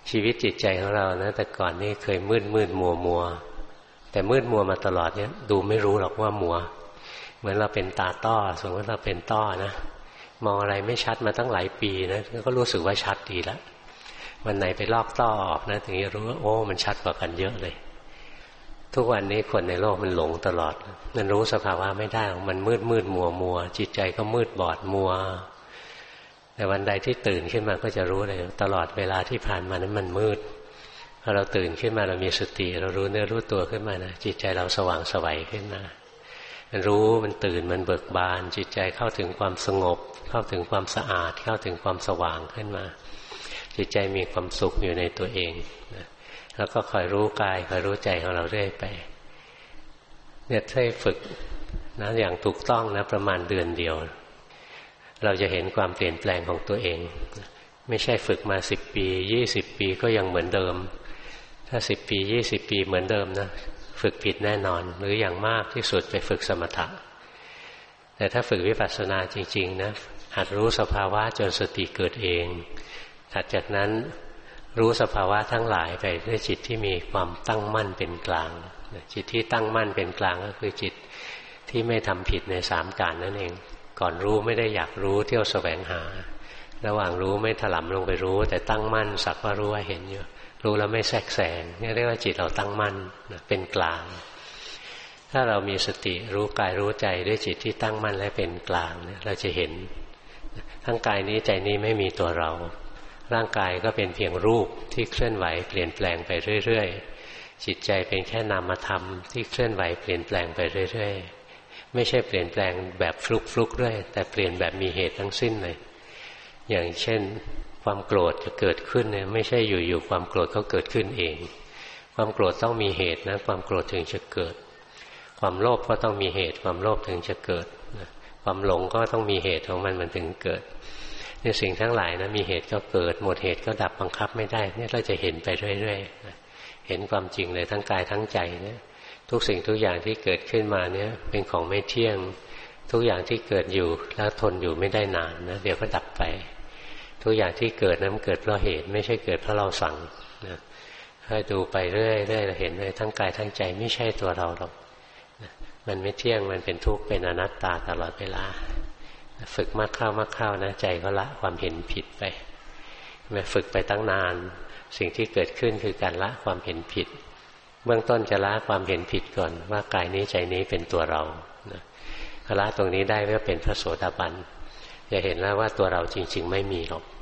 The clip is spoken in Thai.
ชีวิตจิตใจของเรานะแต่ก่อนนี่เคยมืดมัวแต่มืดมัวมาตลอดเนี่ยดูไม่รู้หรอกว่ามัวเหมือนเราเป็นตาต้อสมมติเราเป็นต้อนะมองอะไรไม่ชัดมาตั้งหลายปีนะก็รู้สึกว่าชัดดีแล้ววันไหนไปลอกต้อออกนะถึงจะรู้ว่าโอ้มันชัดกว่ากันเยอะเลยทุกวันนี้คนในโลกมันหลงตลอดมันรู้สภาวะไม่ได้มันมืดมัวจิตใจก็มืดบอดมัวแต่วันใดที่ตื่นขึ้นมาก็จะรู้เลยตลอดเวลาที่ผ่านมานั้นมันมืดพอเราตื่นขึ้นมาเรามีสติเรารู้เนื้อรู้ตัวขึ้นมานะจิตใจเราสว่างไสวขึ้นมามันรู้มันตื่นมันเบิกบานจิตใจเข้าถึงความสงบเข้าถึงความสะอาดเข้าถึงความสว่างขึ้นมาจิตใจมีความสุขอยู่ในตัวเองนะแล้วก็คอยรู้กายคอยรู้ใจของเราเรื่อยไปเนี่ยถ้าฝึกนะอย่างถูกต้องนะประมาณเดือนเดียวเราจะเห็นความเปลี่ยนแปลงของตัวเองไม่ใช่ฝึกมา10 ปี20 ปีก็ยังเหมือนเดิมถ้า10 ปี20 ปีเหมือนเดิมนะฝึกผิดแน่นอนหรืออย่างมากที่สุดไปฝึกสมถะแต่ถ้าฝึกวิปัสสนาจริงๆนะหัดรู้สภาวะจนสติเกิดเองถัดจากนั้นรู้สภาวะทั้งหลายไปด้วยจิตที่มีความตั้งมั่นเป็นกลางจิตที่ตั้งมั่นเป็นกลางก็คือจิตที่ไม่ทำผิดใน3 การนั่นเองก่อนรู้ไม่ได้อยากรู้เที่ยวแสวงหาระหว่างรู้ไม่ถลำลงไปรู้แต่ตั้งมั่นสักว่ารู้ว่าเห็นอยู่รู้แล้วไม่แทรกแซงนี่เรียกว่าจิตเราตั้งมั่นเป็นกลางถ้าเรามีสติรู้กายรู้ใจด้วยจิตที่ตั้งมั่นและเป็นกลางเราจะเห็นทั้งกายนี้ใจนี้ไม่มีตัวเราร่างกายก็เป็นเพียงรูปที่เคลื่อนไหวเปลี่ยนแปลงไปเรื่อยๆจิตใจเป็นแค่นามธรรมที่เคลื่อนไหวเปลี่ยนแปลงไปเรื่อยๆไม่ใช่เปลี่ยนแปลงแบบฟลุกๆด้วยแต่เปลี่ยนแบบมีเหตุทั้งสิ้นเลยอย่างเช่นความโกรธจะเกิดขึ้นเนี่ยไม่ใช่อยู่ๆความโกรธก็เกิดขึ้นเองความโกรธต้องมีเหตุนะความโกรธถึงจะเกิดความโลภก็ต้องมีเหตุความโลภถึงจะเกิดความหลงก็ต้องมีเหตุของมันถึงเกิดเนี่ยสิ่งทั้งหลายนะมีเหตุก็เกิดหมดเหตุก็ดับบังคับไม่ได้เนี่ยเราจะเห็นไปเรื่อยๆเห็นความจริงเลยทั้งกายทั้งใจเนี่ยทุกสิ่งทุกอย่างที่เกิดขึ้นมาเนี่ยเป็นของไม่เที่ยงทุกอย่างที่เกิดอยู่แล้วทนอยู่ไม่ได้นานนะเดี๋ยวก็ดับไปทุกอย่างที่เกิดนั้นเกิดเพราะเหตุไม่ใช่เกิดเพราะเราสั่งนะให้ดูไปเรื่อยๆเราเห็นเลยทั้งกายทั้งใจไม่ใช่ตัวเราหรอกมันไม่เที่ยงมันเป็นทุกข์เป็นอนัตตาตลอดเวลาฝึกมากเข้านะใจก็ละความเห็นผิดไปฝึกไปตั้งนานสิ่งที่เกิดขึ้นคือการละความเห็นผิดเบื้องต้นจะละความเห็นผิดก่อนว่ากายนี้ใจนี้เป็นตัวเราละตรงนี้ได้ก็เป็นพระโสดาบันจะเห็นแล้วว่าตัวเราจริงๆไม่มีหรอก